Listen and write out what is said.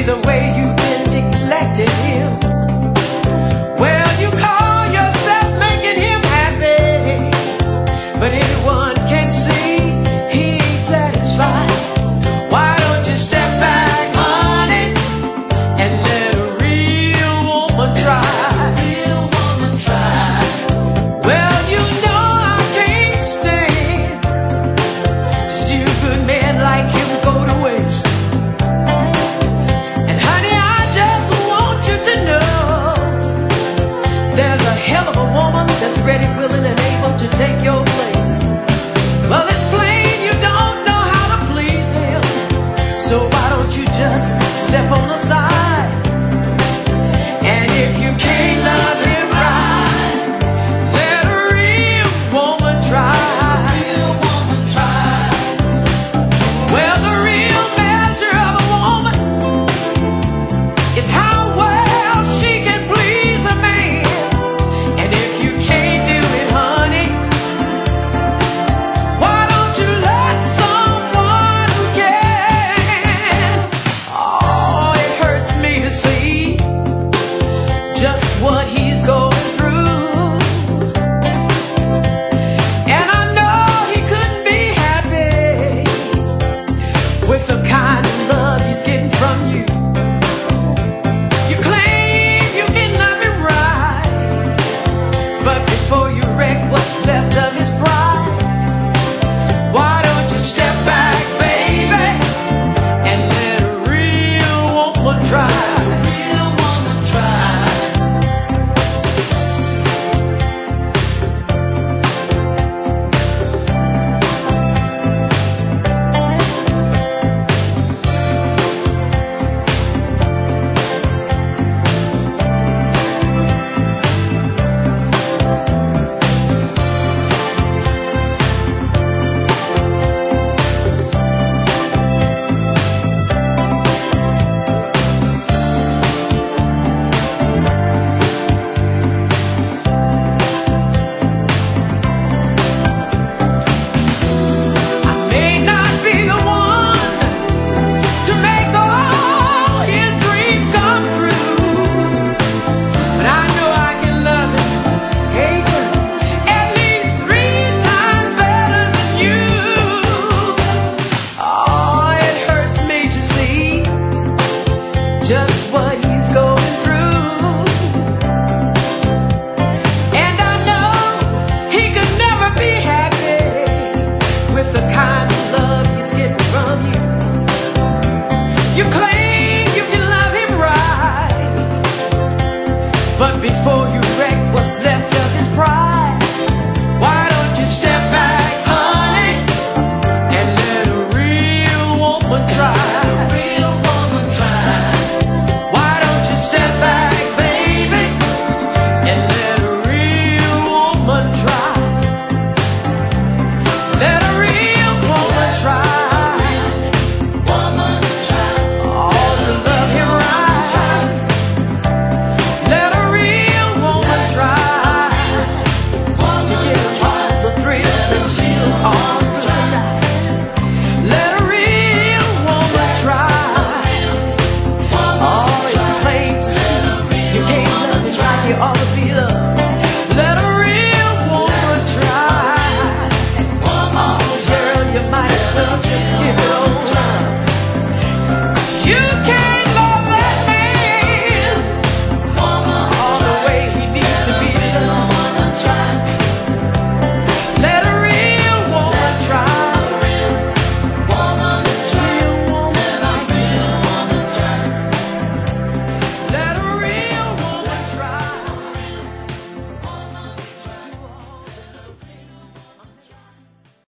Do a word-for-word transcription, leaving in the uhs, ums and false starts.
the way you've been neglecting him. Well, you call yourself making him happy, but anyone can see he ain't satisfied. Why don't you step back, honey, and let a real woman try? Real woman try. Well, you know I can't stand to see a good man like him go to waste. And honey, I just want you to know there's a hell of a woman that's ready, willing, and able to take your place. Well, it's plain you don't know how to please him, so why don't you just step on the side?